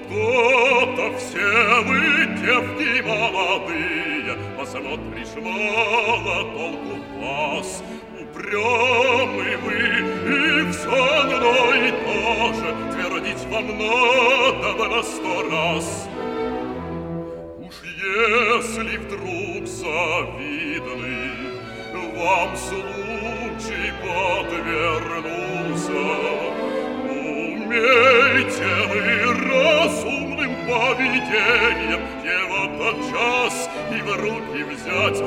То-то все вы, девки молодые, посмотришь, мало толку в вас. Упрямы вы, и со мной тоже твердить вам надо бы на 100 раз. Уж если вдруг завидный вам случай подвернулся, умейте вы разумным поведением его тотчас и в руки взять,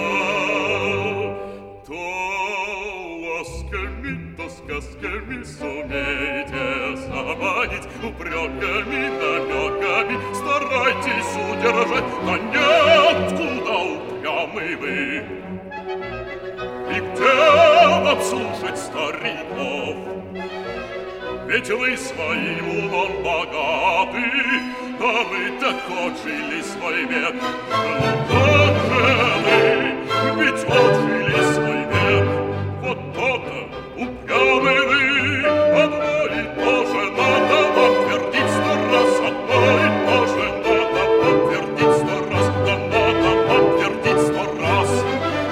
то ласками, то сказками сумейте заманить, упреками, намеками старайтесь удержать, да нет, куда упрямы вы. И где обслушать стариков? Ведь вы своим умом богаты, а мы так отжили свой век. Ну как же вы, ведь отжили свой век. Вот то-то упрямы вы, одно и то же надо подтвердить 100 раз, одно и то же надо подтвердить 100 раз, да надо подтвердить 100 раз.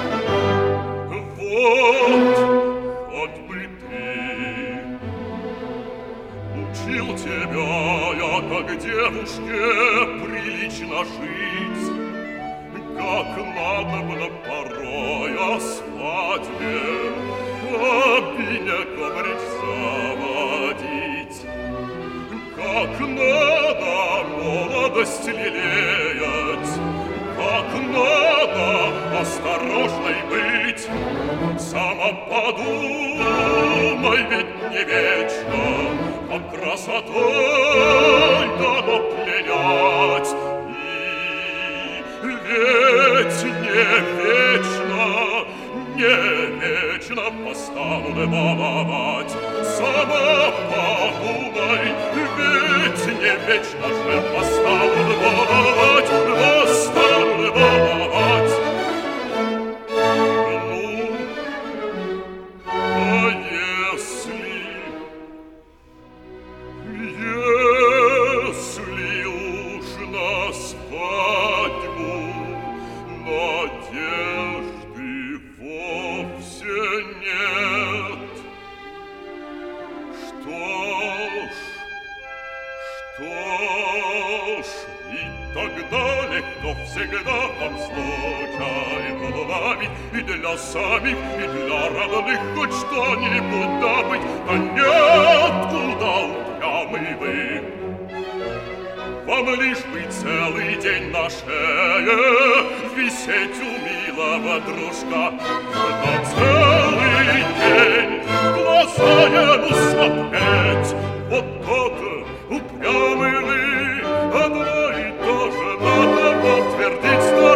Вот, хоть бы ты учил тебя я, как девушке прилично жить, как надобно порой о свадьбе обиняком речь заводить, как надо молодость лелеять, как надо осторожной быть. Сама подумай, ведь не вечно вам красотой дано пленять. И ведь не вечно постанут баловать. Сама подумай, ведь не вечно же постанут баловать, постанут баловать. Ну, а если уж на свадьбу надежды вовсе нет, что ж, и тогда легко всегда вам случай уловить, и для самих, и для родных хоть что-нибудь добыть, да нет, куда упрямы вы. Вам лишь бы целый день на шее висеть у милого дружка, да целый день в глаза ему смотреть. Вот тот упрямый вы, одно и то же надо подтвердить 100